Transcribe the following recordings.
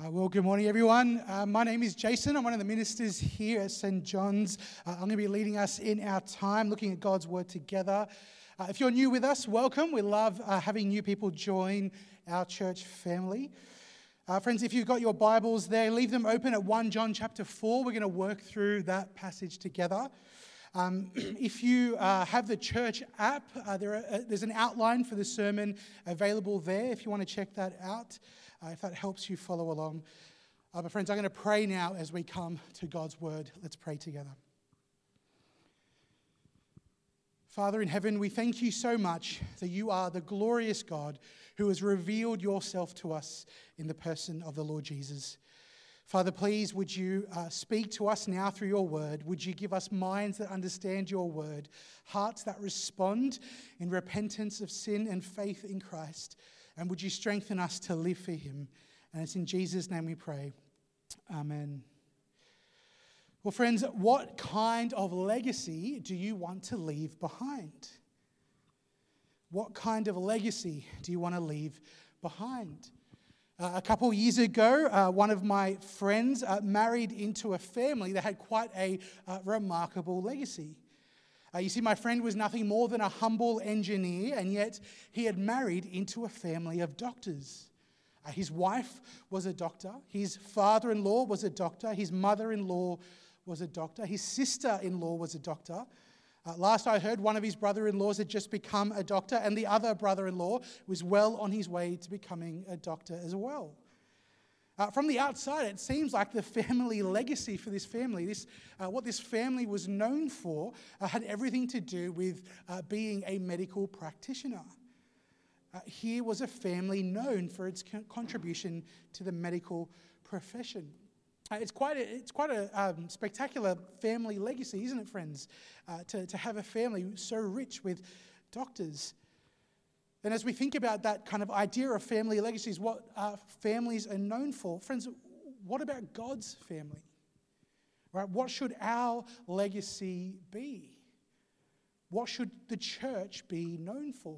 Good morning, everyone. My name is Jason. I'm one of the ministers here at St. John's. I'm going to be leading us in our time looking at God's Word together. If you're new with us, welcome. We love having new people join our church family. Friends, if you've got your Bibles there, leave them open at 1 John chapter 4. We're going to work through that passage together. If you have the church app, there's an outline for the sermon available there if you want to check that out. If that helps you follow along. But friends, I'm going to pray now as we come to God's Word. Let's pray together. Father in heaven, we thank you so much that you are the glorious God who has revealed yourself to us in the person of the Lord Jesus. Father, please, would you speak to us now through your word? Would you give us minds that understand your word, hearts that respond in repentance of sin and faith in Christ? And would you strengthen us to live for him? And it's in Jesus' name we pray. Amen. Well, friends, what kind of legacy do you want to leave behind? What kind of legacy do you want to leave behind? A couple of years ago, one of my friends married into a family that had quite a remarkable legacy. You see, my friend was nothing more than a humble engineer, and yet he had married into a family of doctors. His wife was a doctor. His father-in-law was a doctor. His mother-in-law was a doctor. His sister-in-law was a doctor. Last I heard, one of his brother-in-laws had just become a doctor, and the other brother-in-law was well on his way to becoming a doctor as well. From the outside, it seems like the family legacy for this family, what this family was known for, had everything to do with being a medical practitioner. Here was a family known for its contribution to the medical profession. It's quite a spectacular family legacy, isn't it, friends? To have a family so rich with doctors. And as we think about that kind of idea of family legacies, what families are known for, friends, what about God's family? Right? What should our legacy be? What should the church be known for?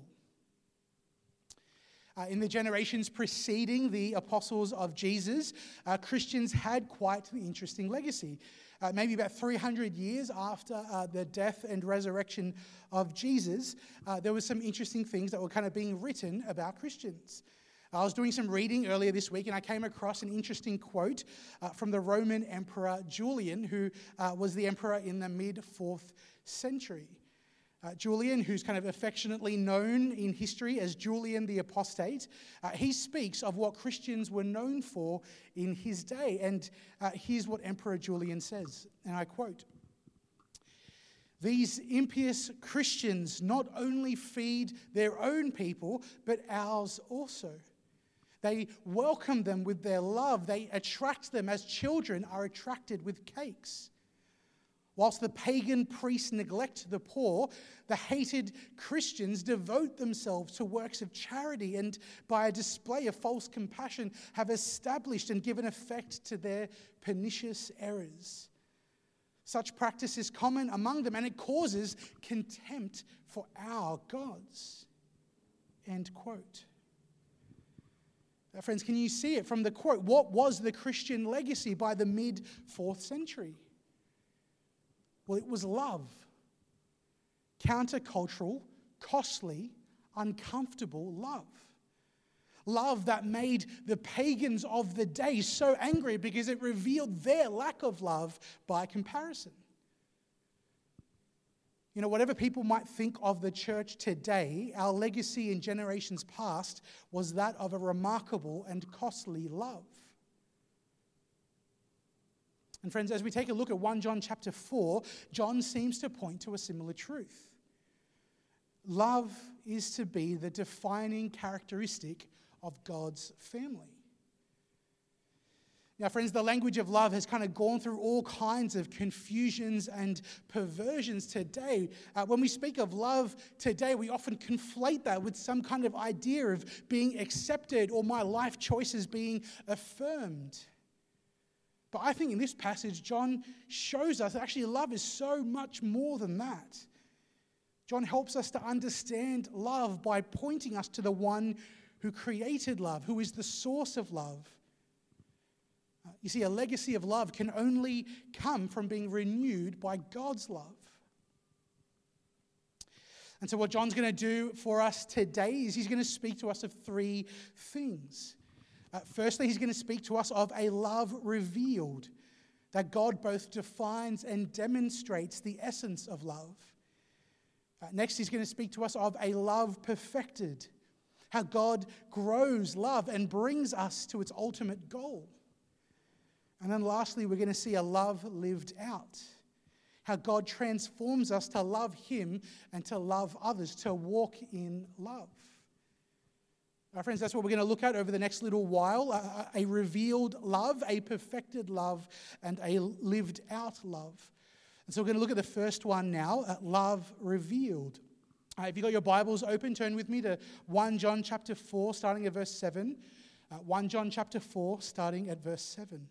In the generations preceding the apostles of Jesus, Christians had quite an interesting legacy. Maybe about 300 years after the death and resurrection of Jesus, there were some interesting things that were kind of being written about Christians. I was doing some reading earlier this week, and I came across an interesting quote from the Roman Emperor Julian, who was the emperor in the mid-4th century. Julian, who's kind of affectionately known in history as Julian the Apostate, he speaks of what Christians were known for in his day. And here's what Emperor Julian says, and I quote, "These impious Christians not only feed their own people, but ours also. They welcome them with their love. They attract them as children are attracted with cakes. Whilst the pagan priests neglect the poor, the hated Christians devote themselves to works of charity and by a display of false compassion have established and given effect to their pernicious errors. Such practice is common among them and it causes contempt for our gods." End quote. Friends, can you see it from the quote? What was the Christian legacy by the mid-4th century? Well, it was love. Countercultural, costly, uncomfortable love. Love that made the pagans of the day so angry because it revealed their lack of love by comparison. You know, whatever people might think of the church today, our legacy in generations past was that of a remarkable and costly love. And friends, as we take a look at 1 John chapter 4, John seems to point to a similar truth. Love is to be the defining characteristic of God's family. Now, friends, the language of love has kind of gone through all kinds of confusions and perversions today. When we speak of love today, we often conflate that with some kind of idea of being accepted or my life choices being affirmed. But I think in this passage, John shows us that actually love is so much more than that. John helps us to understand love by pointing us to the one who created love, who is the source of love. You see, a legacy of love can only come from being renewed by God's love. And so what John's going to do for us today is he's going to speak to us of three things. Firstly, he's going to speak to us of a love revealed, that God both defines and demonstrates the essence of love. Next, he's going to speak to us of a love perfected, how God grows love and brings us to its ultimate goal. And then lastly, we're going to see a love lived out, how God transforms us to love him and to love others, to walk in love. Friends, that's what we're going to look at over the next little while, a revealed love, a perfected love, and a lived out love. And so we're going to look at the first one now, love revealed. If you've got your Bibles open, turn with me to 1 John chapter 4, starting at verse 7. 1 John chapter 4, starting at verse 7.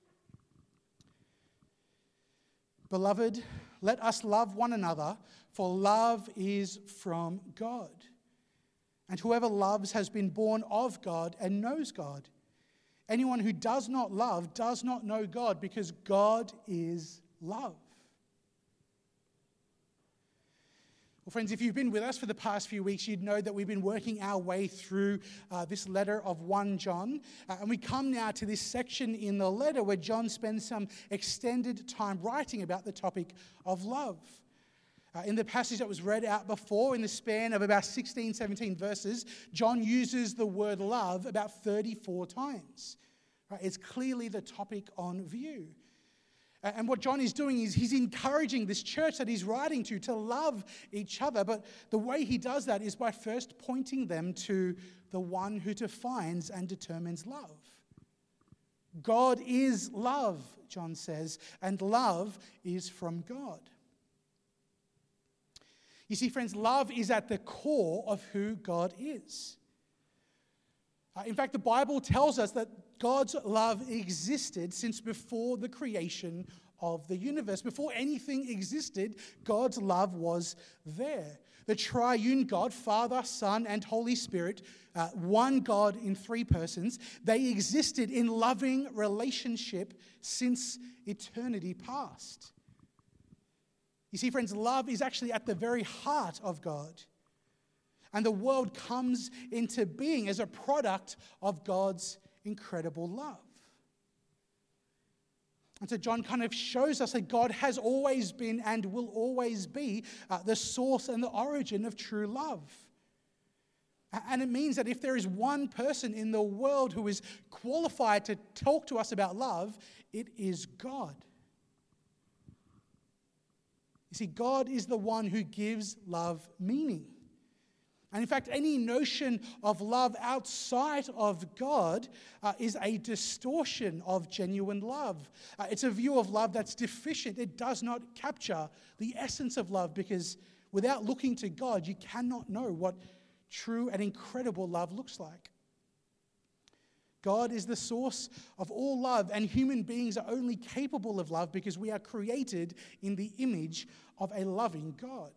Beloved, let us love one another, for love is from God. And whoever loves has been born of God and knows God. Anyone who does not love does not know God, because God is love. Well, friends, if you've been with us for the past few weeks, you'd know that we've been working our way through this letter of 1 John. And we come now to this section in the letter where John spends some extended time writing about the topic of love. In the passage that was read out before, in the span of about 16, 17 verses, John uses the word love about 34 times. It's clearly the topic on view. And what John is doing is he's encouraging this church that he's writing to love each other. But the way he does that is by first pointing them to the one who defines and determines love. God is love, John says, and love is from God. You see, friends, love is at the core of who God is. In fact, the Bible tells us that God's love existed since before the creation of the universe. Before anything existed, God's love was there. The triune God, Father, Son, and Holy Spirit, one God in three persons, they existed in loving relationship since eternity past. You see, friends, love is actually at the very heart of God. And the world comes into being as a product of God's incredible love. And so John kind of shows us that God has always been and will always be the source and the origin of true love. And it means that if there is one person in the world who is qualified to talk to us about love, it is God. You see, God is the one who gives love meaning. And in fact, any notion of love outside of God is a distortion of genuine love. It's a view of love that's deficient. It does not capture the essence of love, because without looking to God, you cannot know what true and incredible love looks like. God is the source of all love, and human beings are only capable of love because we are created in the image of a loving God.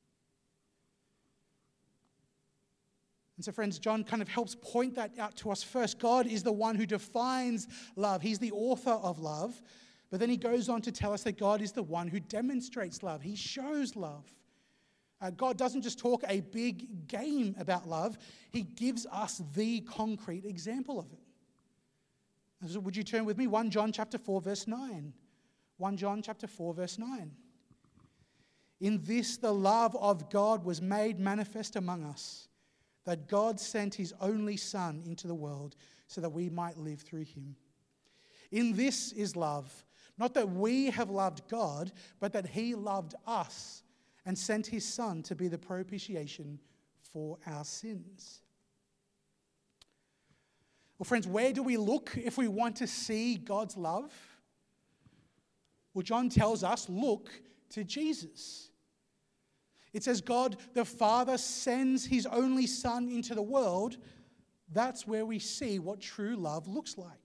And so, friends, John kind of helps point that out to us first. God is the one who defines love. He's the author of love. But then he goes on to tell us that God is the one who demonstrates love. He shows love. God doesn't just talk a big game about love. He gives us the concrete example of it. So would you turn with me? 1 John chapter 4, verse 9. 1 John chapter 4, verse 9. In this the love of God was made manifest among us, that God sent his only Son into the world so that we might live through him. In this is love, not that we have loved God, but that he loved us and sent his Son to be the propitiation for our sins. Well, friends, where do we look if we want to see God's love? Well, John tells us, look to Jesus. It says God the Father sends his only Son into the world. That's where we see what true love looks like.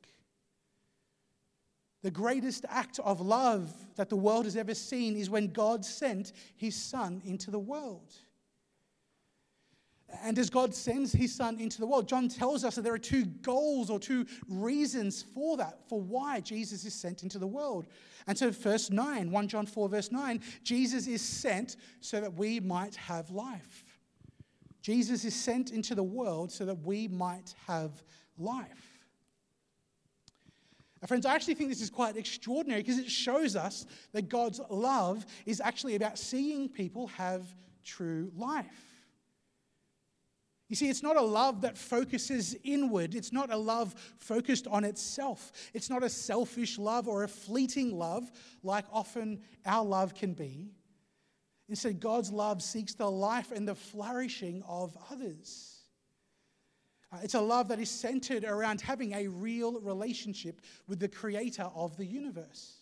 The greatest act of love that the world has ever seen is when God sent his Son into the world. And as God sends his Son into the world, John tells us that there are two goals or two reasons for that, for why Jesus is sent into the world. And so verse 9, 1 John 4 verse 9, Jesus is sent so that we might have life. Jesus is sent into the world so that we might have life. Friends, I actually think this is quite extraordinary because it shows us that God's love is actually about seeing people have true life. You see, it's not a love that focuses inward. It's not a love focused on itself. It's not a selfish love or a fleeting love like often our love can be. Instead, God's love seeks the life and the flourishing of others. It's a love that is centered around having a real relationship with the creator of the universe.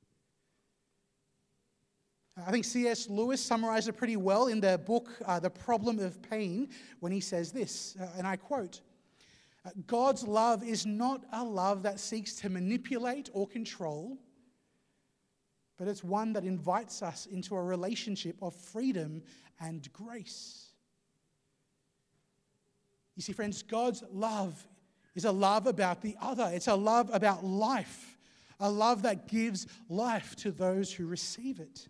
I think C.S. Lewis summarized it pretty well in the book, The Problem of Pain, when he says this, and I quote, God's love is not a love that seeks to manipulate or control, but it's one that invites us into a relationship of freedom and grace. You see, friends, God's love is a love about the other. It's a love about life, a love that gives life to those who receive it.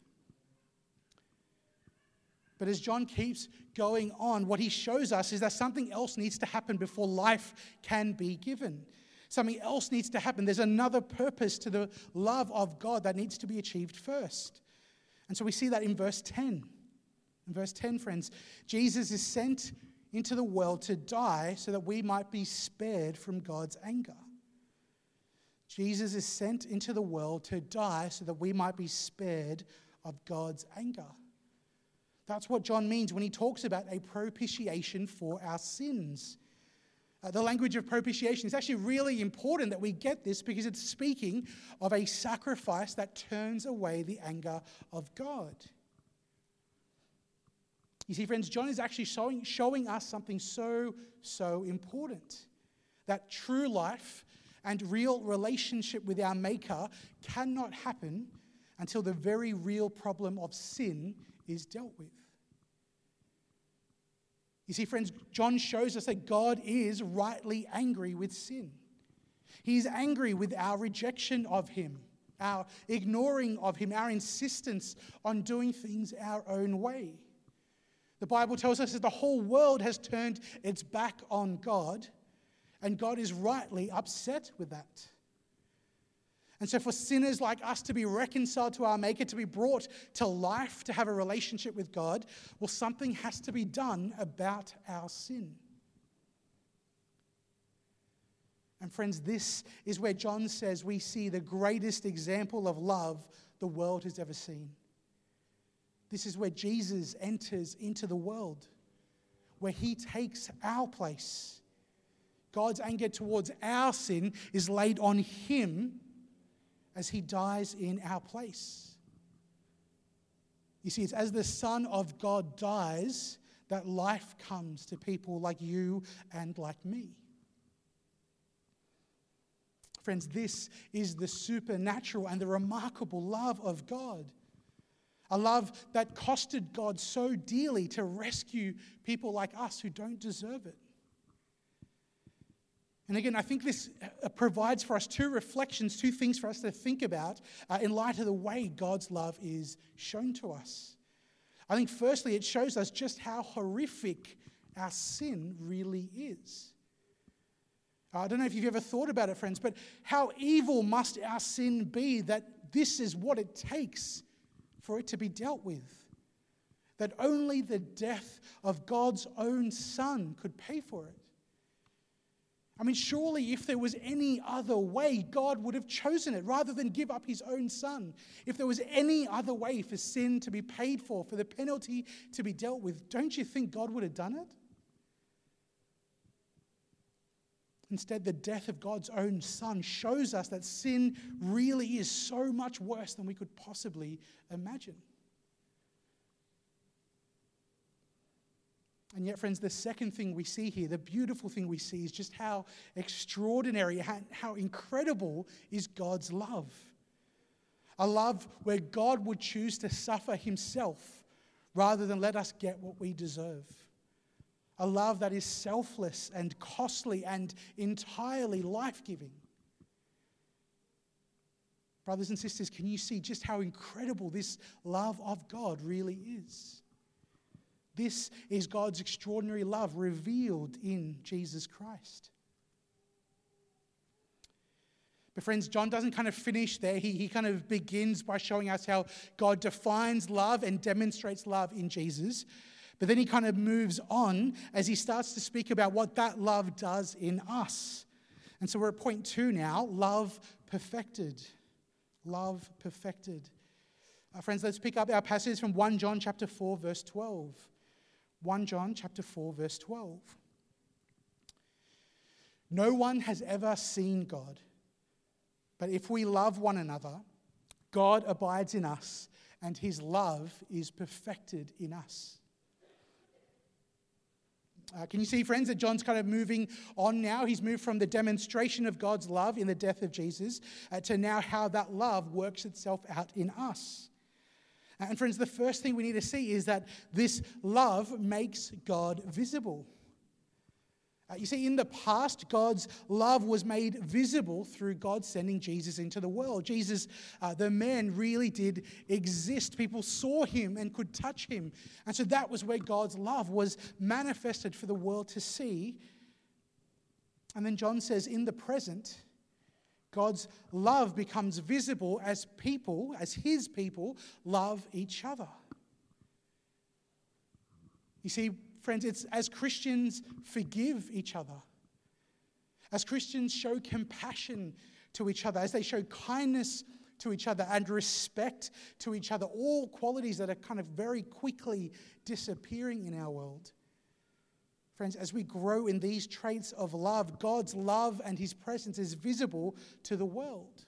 But as John keeps going on, what he shows us is that something else needs to happen before life can be given. Something else needs to happen. There's another purpose to the love of God that needs to be achieved first. And so we see that in verse 10. In verse 10, friends, Jesus is sent into the world to die so that we might be spared from God's anger. Jesus is sent into the world to die so that we might be spared of God's anger. That's what John means when he talks about a propitiation for our sins. The language of propitiation is actually really important that we get this because it's speaking of a sacrifice that turns away the anger of God. You see, friends, John is actually showing us something so important. That true life and real relationship with our Maker cannot happen until the very real problem of sin is dealt with. You see, friends, John shows us that God is rightly angry with sin. He's angry with our rejection of him, our ignoring of him, our insistence on doing things our own way. The Bible tells us that the whole world has turned its back on God, and God is rightly upset with that. And so for sinners like us to be reconciled to our Maker, to be brought to life, to have a relationship with God, well, something has to be done about our sin. And friends, this is where John says we see the greatest example of love the world has ever seen. This is where Jesus enters into the world, where he takes our place. God's anger towards our sin is laid on him as he dies in our place. You see, it's as the Son of God dies that life comes to people like you and like me. Friends, this is the supernatural and the remarkable love of God. A love that costed God so dearly to rescue people like us who don't deserve it. And again, I think this provides for us two reflections, two things for us to think about in light of the way God's love is shown to us. I think firstly, it shows us just how horrific our sin really is. I don't know if you've ever thought about it, friends, but how evil must our sin be that this is what it takes for it to be dealt with? That only the death of God's own Son could pay for it. I mean, surely if there was any other way, God would have chosen it rather than give up his own Son. If there was any other way for sin to be paid for the penalty to be dealt with, don't you think God would have done it? Instead, the death of God's own Son shows us that sin really is so much worse than we could possibly imagine. And yet, friends, the second thing we see here, the beautiful thing we see, is just how extraordinary, how incredible is God's love. A love where God would choose to suffer himself rather than let us get what we deserve. a love that is selfless and costly and entirely life-giving. Brothers and sisters, can you see just how incredible this love of God really is? This is God's extraordinary love revealed in Jesus Christ. But friends, John doesn't kind of finish there. He kind of begins by showing us how God defines love and demonstrates love in Jesus. But then he kind of moves on as he starts to speak about what that love does in us. And so we're at point 2 now, love perfected. Love perfected. Friends, let's pick up our passage from 1 John chapter 4, verse 12. 1 John chapter 4, verse 12. No one has ever seen God. But if we love one another, God abides in us, and his love is perfected in us. Can you see, friends, that John's kind of moving on now? He's moved from the demonstration of God's love in the death of Jesus to now how that love works itself out in us. And friends, the first thing we need to see is that this love makes God visible. You see, in the past, God's love was made visible through God sending Jesus into the world. Jesus, the man, really did exist. People saw him and could touch him. And so that was where God's love was manifested for the world to see. And then John says, in the present, God's love becomes visible as people, as his people, love each other. You see, friends, it's as Christians forgive each other, as Christians show compassion to each other, as they show kindness to each other and respect to each other, all qualities that are kind of very quickly disappearing in our world. Friends, as we grow in these traits of love, God's love and his presence is visible to the world.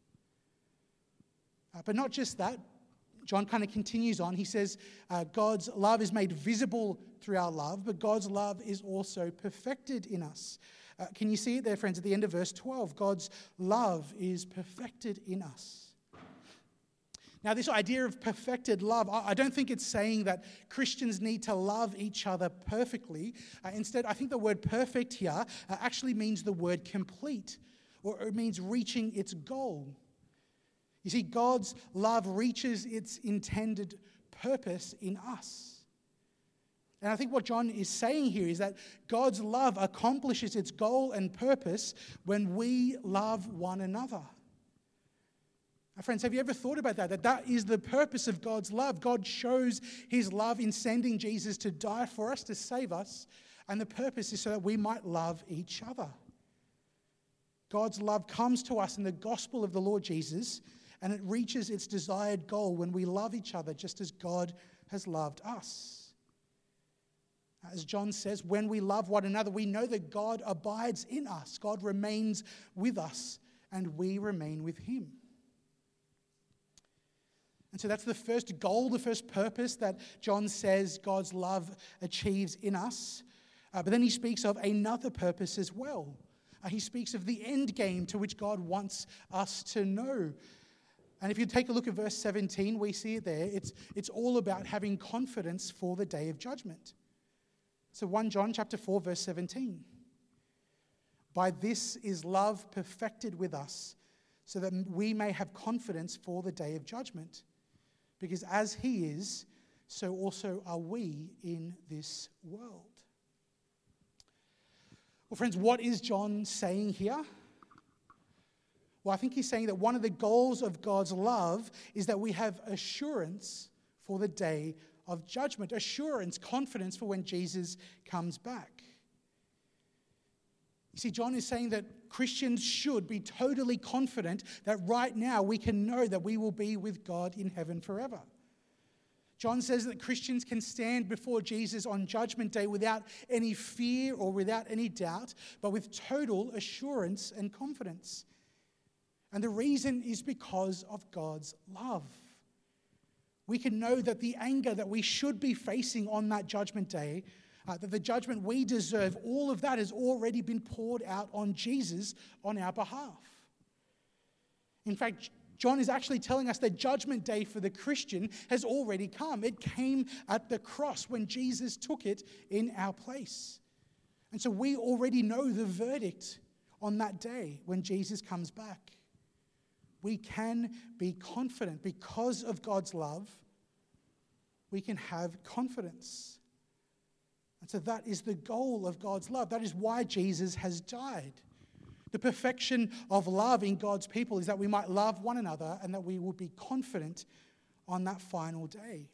But not just that. John kind of continues on. He says, God's love is made visible through our love, but God's love is also perfected in us. Can you see it there, friends, at the end of verse 12? God's love is perfected in us. Now, this idea of perfected love, I don't think it's saying that Christians need to love each other perfectly. Instead, I think the word perfect here actually means the word complete, or it means reaching its goal. You see, God's love reaches its intended purpose in us. And I think what John is saying here is that God's love accomplishes its goal and purpose when we love one another. Now, friends, have you ever thought about that? That is the purpose of God's love. God shows his love in sending Jesus to die for us, to save us. And the purpose is so that we might love each other. God's love comes to us in the gospel of the Lord Jesus, and it reaches its desired goal when we love each other just as God has loved us. As John says, when we love one another, we know that God abides in us. God remains with us, and we remain with him. And so that's the first goal, the first purpose that John says God's love achieves in us. But then he speaks of another purpose as well. He speaks of the end game to which God wants us to know. And if you take a look at verse 17, we see it there. It's all about having confidence for the day of judgment. So 1 John chapter 4, verse 17. By this is love perfected with us, so that we may have confidence for the day of judgment. Because as he is, so also are we in this world. Well, friends, what is John saying here? Well, I think he's saying that one of the goals of God's love is that we have assurance for the day of judgment. Assurance, confidence for when Jesus comes back. You see, John is saying that Christians should be totally confident that right now we can know that we will be with God in heaven forever. John says that Christians can stand before Jesus on Judgment Day without any fear or without any doubt, but with total assurance and confidence. And the reason is because of God's love. We can know that the anger that we should be facing on that Judgment Day, that the judgment we deserve, all of that has already been poured out on Jesus on our behalf. In fact, John is actually telling us that judgment day for the Christian has already come. It came at the cross when Jesus took it in our place. And so we already know the verdict on that day when Jesus comes back. We can be confident because of God's love. We can have confidence. And so that is the goal of God's love. That is why Jesus has died. The perfection of love in God's people is that we might love one another and that we will be confident on that final day.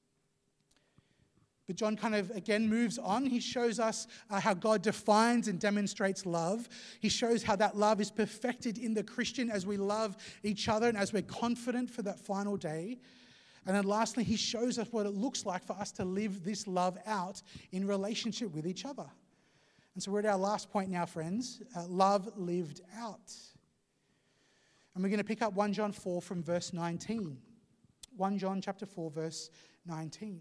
But John kind of again moves on. He shows us how God defines and demonstrates love. He shows how that love is perfected in the Christian as we love each other and as we're confident for that final day. And then lastly, he shows us what it looks like for us to live this love out in relationship with each other. And so we're at our last point now, friends. Love lived out. And we're going to pick up 1 John 4 from verse 19. 1 John chapter 4, verse 19.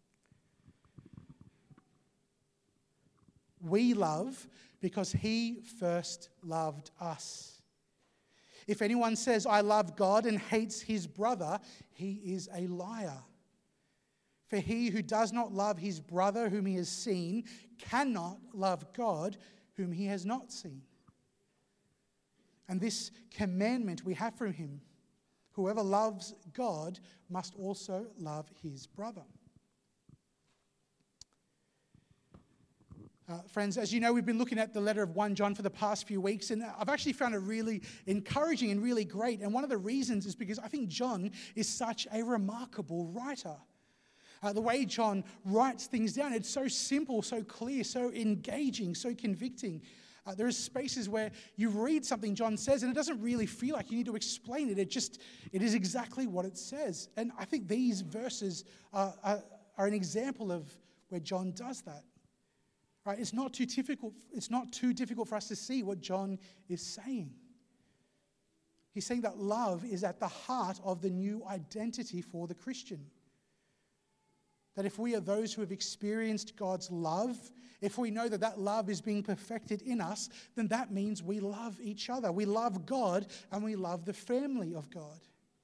We love because he first loved us. If anyone says, I love God and hates his brother, he is a liar. For he who does not love his brother whom he has seen cannot love God whom he has not seen. And this commandment we have from him, whoever loves God must also love his brother. Friends, as you know, we've been looking at the letter of 1 John for the past few weeks, and I've actually found it really encouraging and really great. And one of the reasons is because I think John is such a remarkable writer. The way John writes things down, it's so simple, so clear, so engaging, so convicting. There are spaces where you read something John says and it doesn't really feel like you need to explain it. It is exactly what it says. And I think these verses are an example of where John does that. Right? It's not too difficult for us to see what John is saying. He's saying that love is at the heart of the new identity for the Christian. That if we are those who have experienced God's love, if we know that that love is being perfected in us, then that means we love each other. We love God and we love the family of God.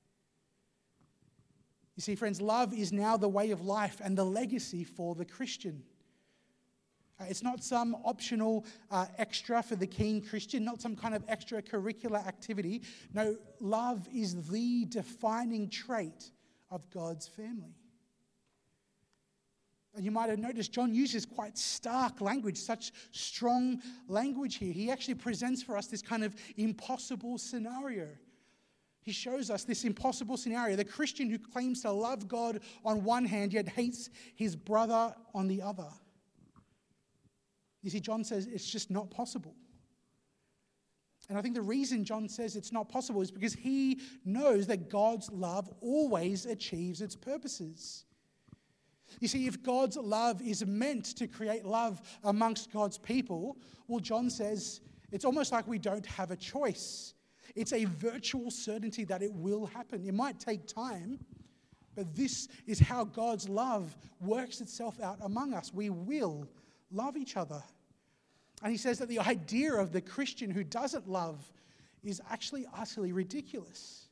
You see, friends, love is now the way of life and the legacy for the Christian. It's not some optional extra for the keen Christian, not some kind of extracurricular activity. No, love is the defining trait of God's family. And you might have noticed John uses quite stark language, such strong language here. He actually presents for us this kind of impossible scenario. He shows us this impossible scenario. The Christian who claims to love God on one hand, yet hates his brother on the other. You see, John says it's just not possible. And I think the reason John says it's not possible is because he knows that God's love always achieves its purposes. You see, if God's love is meant to create love amongst God's people, well, John says it's almost like we don't have a choice. It's a virtual certainty that it will happen. It might take time, but this is how God's love works itself out among us. We will love each other. And he says that the idea of the Christian who doesn't love is actually utterly ridiculous.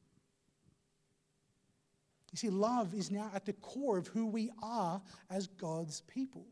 You see, love is now at the core of who we are as God's people.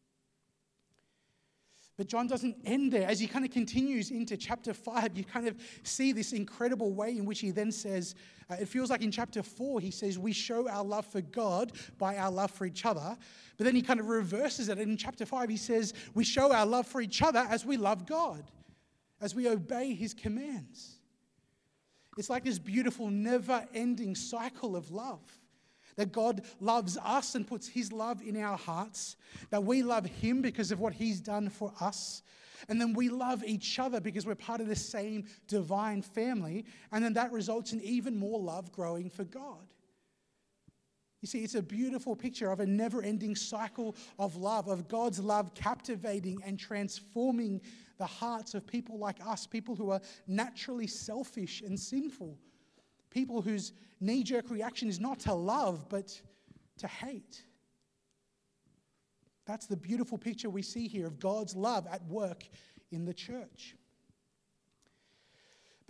But John doesn't end there. As he kind of continues into chapter 5, you kind of see this incredible way in which he then says, it feels like in chapter 4, he says, we show our love for God by our love for each other. But then he kind of reverses it. And in chapter 5, he says, we show our love for each other as we love God, as we obey his commands. It's like this beautiful, never-ending cycle of love. That God loves us and puts his love in our hearts. That we love him because of what he's done for us. And then we love each other because we're part of the same divine family. And then that results in even more love growing for God. You see, it's a beautiful picture of a never-ending cycle of love, of God's love captivating and transforming the hearts of people like us, people who are naturally selfish and sinful. People whose knee-jerk reaction is not to love, but to hate. That's the beautiful picture we see here of God's love at work in the church.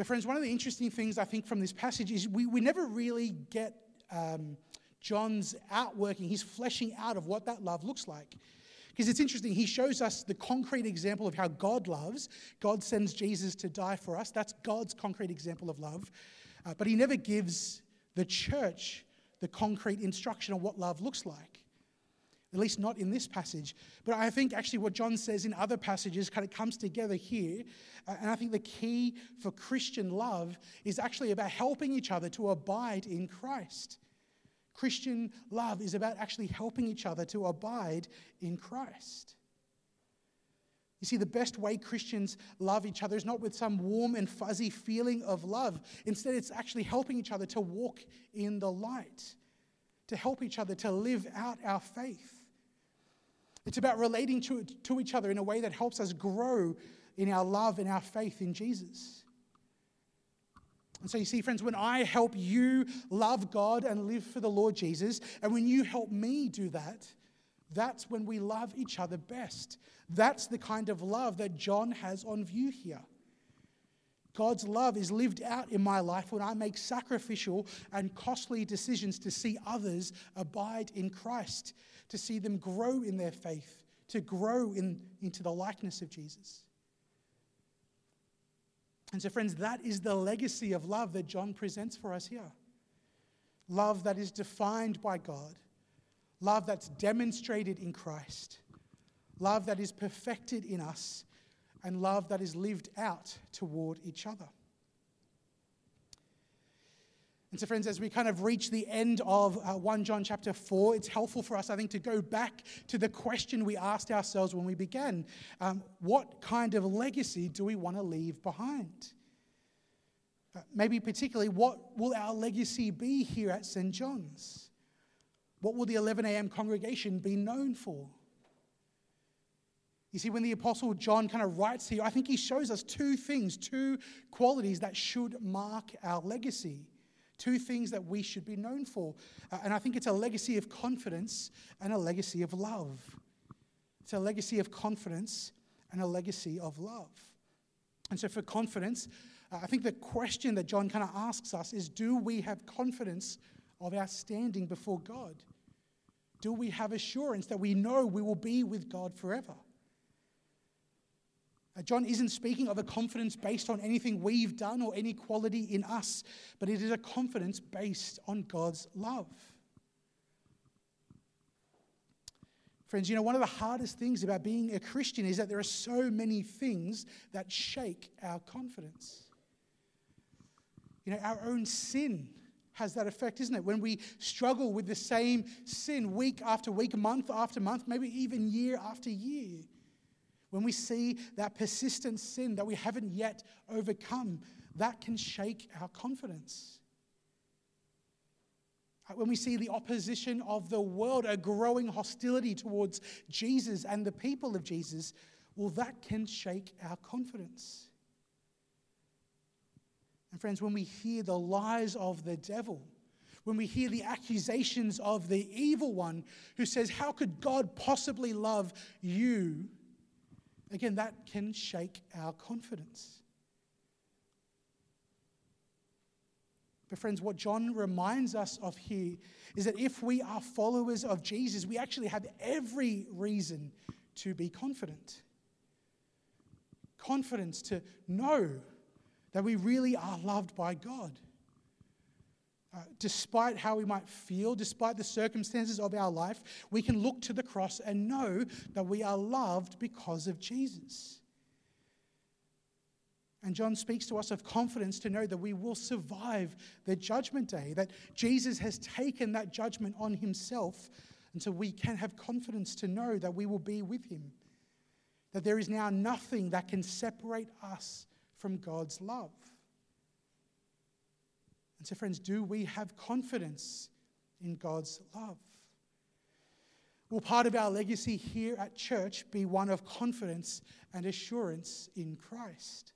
But friends, one of the interesting things I think from this passage is we never really get John's outworking, his fleshing out of what that love looks like. Because it's interesting, he shows us the concrete example of how God loves. God sends Jesus to die for us. That's God's concrete example of love. But he never gives the church the concrete instruction on what love looks like. At least not in this passage. But I think actually what John says in other passages kind of comes together here. And I think the key for Christian love is actually about helping each other to abide in Christ. Christian love is about actually helping each other to abide in Christ. You see, the best way Christians love each other is not with some warm and fuzzy feeling of love. Instead, it's actually helping each other to walk in the light, to help each other to live out our faith. It's about relating to each other in a way that helps us grow in our love and our faith in Jesus. And so you see, friends, when I help you love God and live for the Lord Jesus, and when you help me do that, that's when we love each other best. That's the kind of love that John has on view here. God's love is lived out in my life when I make sacrificial and costly decisions to see others abide in Christ, to see them grow in their faith, to grow into the likeness of Jesus. And so, friends, that is the legacy of love that John presents for us here. Love that is defined by God. Love that's demonstrated in Christ. Love that is perfected in us. And love that is lived out toward each other. And so, friends, as we kind of reach the end of 1 John chapter 4, it's helpful for us, I think, to go back to the question we asked ourselves when we began. What kind of legacy do we want to leave behind? Maybe particularly, what will our legacy be here at St. John's? What will the 11 a.m. congregation be known for? You see, when the Apostle John kind of writes here, I think he shows us two things, two qualities that should mark our legacy. Two things that we should be known for. And I think it's a legacy of confidence and a legacy of love. It's a legacy of confidence and a legacy of love. And so for confidence, I think the question that John kind of asks us is, do we have confidence of our standing before God? Do we have assurance that we know we will be with God forever? John isn't speaking of a confidence based on anything we've done or any quality in us, but it is a confidence based on God's love. Friends, you know, one of the hardest things about being a Christian is that there are so many things that shake our confidence. You know, our own sin has that effect, isn't it? When we struggle with the same sin week after week, month after month, maybe even year after year. When we see that persistent sin that we haven't yet overcome, that can shake our confidence. When we see the opposition of the world, a growing hostility towards Jesus and the people of Jesus, well, that can shake our confidence. And friends, when we hear the lies of the devil, when we hear the accusations of the evil one who says, how could God possibly love you? Again, that can shake our confidence. But friends, what John reminds us of here is that if we are followers of Jesus, we actually have every reason to be confident. Confidence to know that we really are loved by God. Despite how we might feel, despite the circumstances of our life, we can look to the cross and know that we are loved because of Jesus. And John speaks to us of confidence to know that we will survive the judgment day, that Jesus has taken that judgment on himself, and so we can have confidence to know that we will be with him, that there is now nothing that can separate us from God's love. And so, friends, do we have confidence in God's love? Will part of our legacy here at church be one of confidence and assurance in Christ?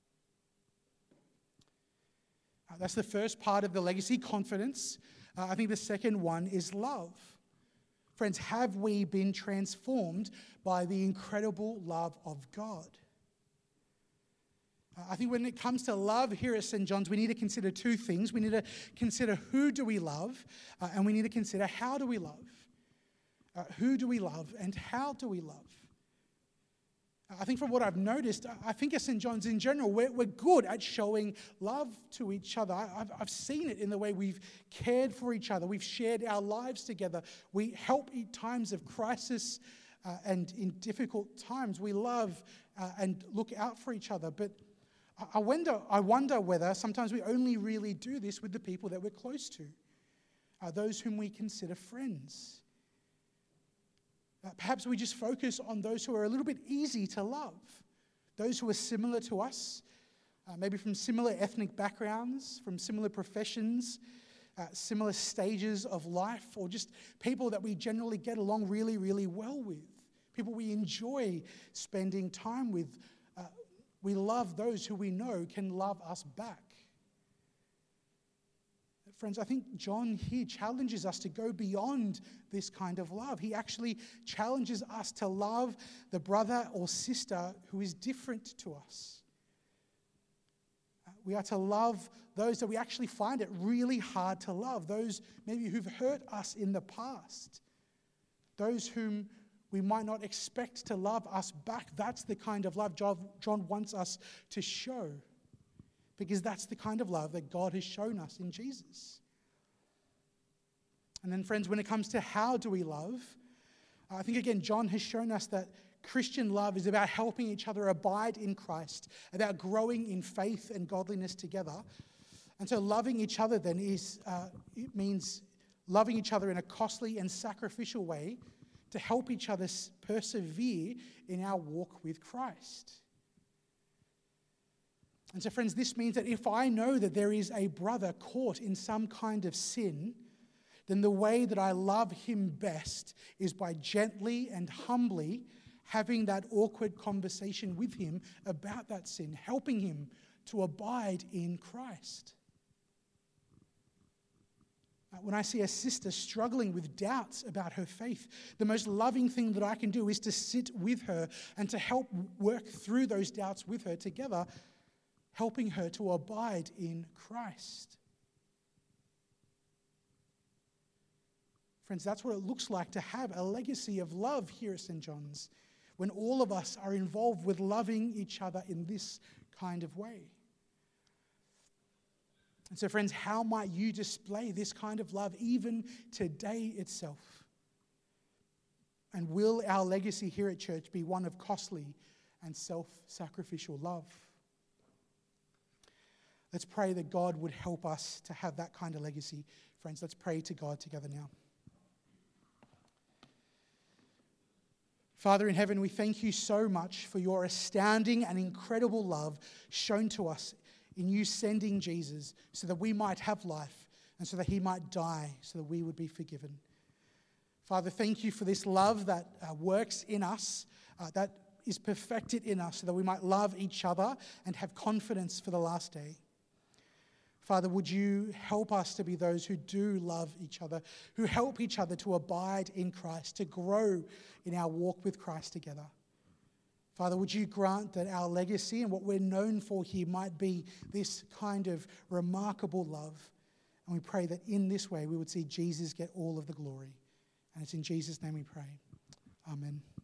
That's the first part of the legacy, confidence. I think the second one is love. Friends, have we been transformed by the incredible love of God? I think when it comes to love here at St. John's, we need to consider two things. We need to consider who do we love, and we need to consider how do we love. Who do we love and how do we love? I think from what I've noticed, I think at St. John's in general, we're good at showing love to each other. I've seen it in the way we've cared for each other. We've shared our lives together. We help in times of crisis and in difficult times. We love and look out for each other. But I wonder whether sometimes we only really do this with the people that we're close to, those whom we consider friends. Perhaps we just focus on those who are a little bit easy to love, those who are similar to us, maybe from similar ethnic backgrounds, from similar professions, similar stages of life, or just people that we generally get along really, really well with, people we enjoy spending time with. We love those who we know can love us back. Friends, I think John here challenges us to go beyond this kind of love. He actually challenges us to love the brother or sister who is different to us. We are to love those that we actually find it really hard to love, those maybe who've hurt us in the past, those whom we might not expect to love us back. That's the kind of love John wants us to show, because that's the kind of love that God has shown us in Jesus. And then, friends, when it comes to how do we love, I think, again, John has shown us that Christian love is about helping each other abide in Christ, about growing in faith and godliness together. And so loving each other then it means loving each other in a costly and sacrificial way to help each other persevere in our walk with Christ. And so, friends, this means that if I know that there is a brother caught in some kind of sin, then the way that I love him best is by gently and humbly having that awkward conversation with him about that sin, helping him to abide in Christ. When I see a sister struggling with doubts about her faith, the most loving thing that I can do is to sit with her and to help work through those doubts with her together, helping her to abide in Christ. Friends, that's what it looks like to have a legacy of love here at St. John's, when all of us are involved with loving each other in this kind of way. And so, friends, how might you display this kind of love even today itself? And will our legacy here at church be one of costly and self-sacrificial love? Let's pray that God would help us to have that kind of legacy. Friends, let's pray to God together now. Father in heaven, we thank you so much for your astounding and incredible love shown to us in you sending Jesus so that we might have life and so that he might die so that we would be forgiven. Father, thank you for this love that works in us, that is perfected in us so that we might love each other and have confidence for the last day. Father, would you help us to be those who do love each other, who help each other to abide in Christ, to grow in our walk with Christ together. Father, would you grant that our legacy and what we're known for here might be this kind of remarkable love. And we pray that in this way we would see Jesus get all of the glory. And it's in Jesus' name we pray. Amen.